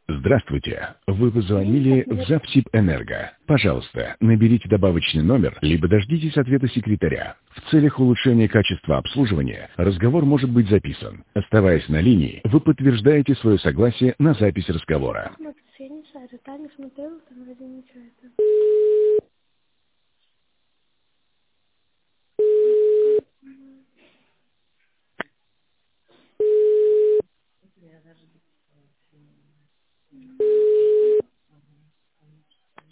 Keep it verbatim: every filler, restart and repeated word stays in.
Здравствуйте. Вы позвонили в Запсибэнерго. Пожалуйста, наберите добавочный номер, либо дождитесь ответа секретаря. В целях улучшения качества обслуживания разговор может быть записан. Оставаясь на линии, вы подтверждаете свое согласие на запись разговора. Я не шарю, Таня смотрела, там вроде ничего это.